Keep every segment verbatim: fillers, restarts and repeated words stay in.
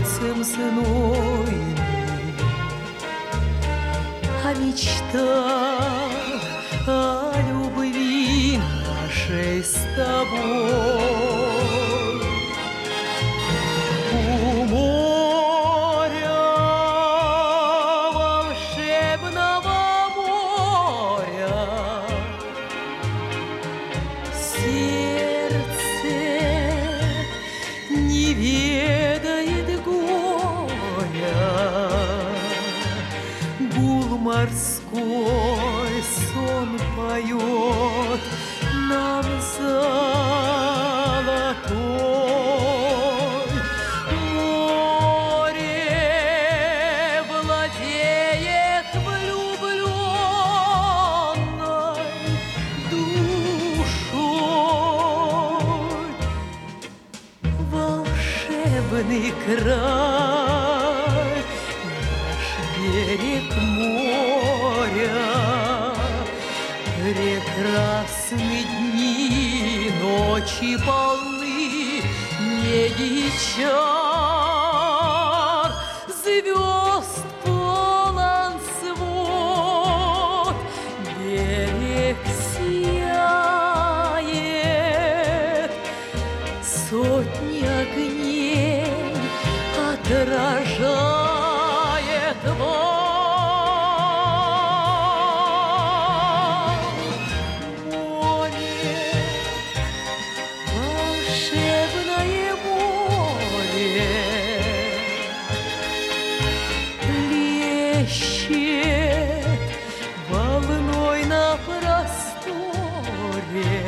солнцем знойным, о мечтах, о любви нашей с тобой. У моря, волшебного моря, сердце не ведает горя. Гул морской сон поет нам золотой. Море владеет влюбленной душой. Волшебный край, наш берег моря, прекрасны дни, ночи полны неги чар, звезд полон свод, берег сияет, сотни огней отражает вам. Море, волшебное море, плещет волной на просторе,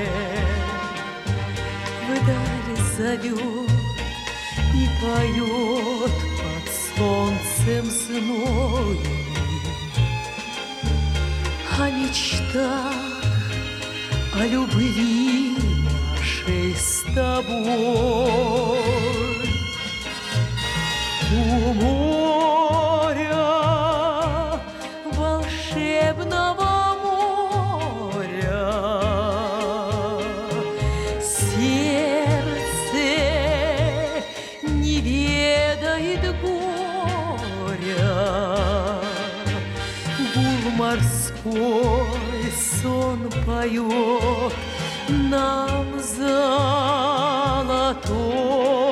вдаль зовет и поет под солнцем знойным о мечтах, о любви нашей с тобой. У моря, волшебного моря, сердце не ведает горя. Гул морской сон поет нам золотой.